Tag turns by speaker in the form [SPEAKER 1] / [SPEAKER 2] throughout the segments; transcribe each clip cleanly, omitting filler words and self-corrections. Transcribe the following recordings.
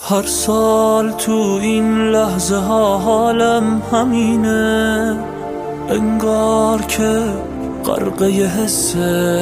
[SPEAKER 1] هر سال تو این لحظه ها حالم همینه، انگار که غرقه حس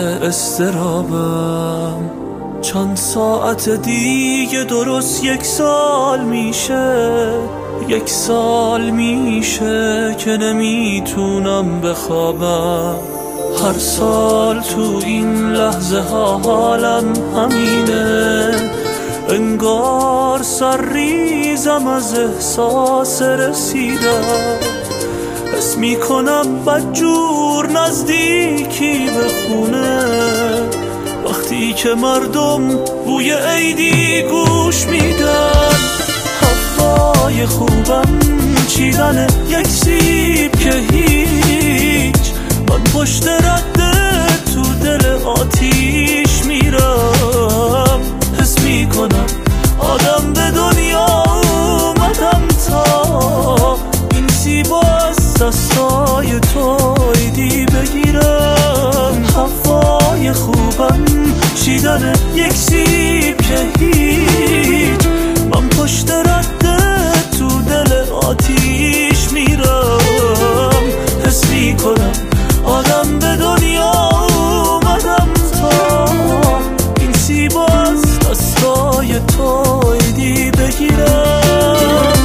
[SPEAKER 1] استرابم. چند ساعت دیگه درست 1 سال میشه، 1 سال میشه که نمیتونم بخوابم. هر سال تو این لحظه ها حالم همینه، انگار سرریزم از احساس رسیدن. حس میکنم بدجور نزدیکی به خونه، وقتی که مردم بوی عیدی گوش میدن. هوای خوبم چیدن 1 سیب که هیچ، من پشت رده تو دل آتیش میرم. حس میکنم آدم به دنیا اومدم تا این سیبا از دستای تو عیدی بگیرم. هوای خوبم چیدن 1 سیب که هیچ، من پشت رده تو دل آتیش میرم. حس میکنم آدم به دنیا اومدم تا این سیبا از دستای تو عیدی بگیرم.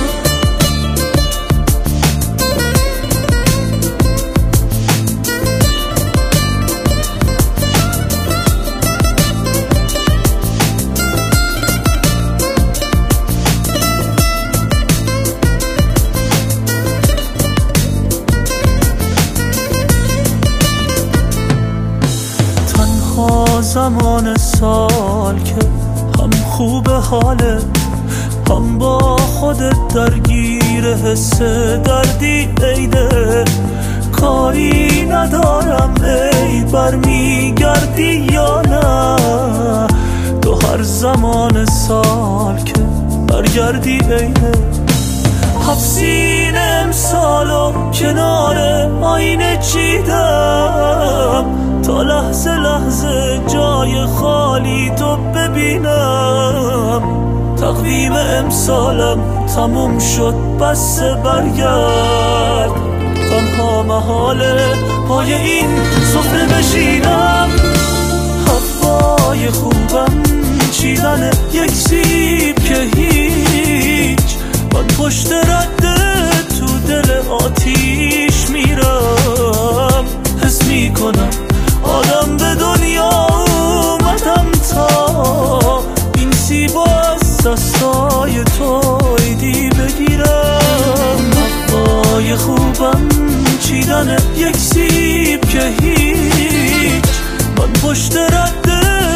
[SPEAKER 1] زمان سال که هم خوب حالت، هم با خودت درگیر حس دردی عیده. کاری ندارم عید برمیگردی یا نه، تو هر زمان سال که برگردی عیده. 7 سینه امسالو کنار آینه چیدم تا لحظه لحظه جای خالی تو ببینم. تقویم امسالم تموم شد بس برگرد، تنها محاله پای این سفره بشینم. هوای خوبم چیدن 1 سیب که هیچ، من پشت رده تو دل آتیش میرم. حس میکنم آدم به دنیا اومدم تا این سیبا از دستای تو عیدی بگیرم. هوای خوبم چیدن 1 سیب که هیچ، من پشت رده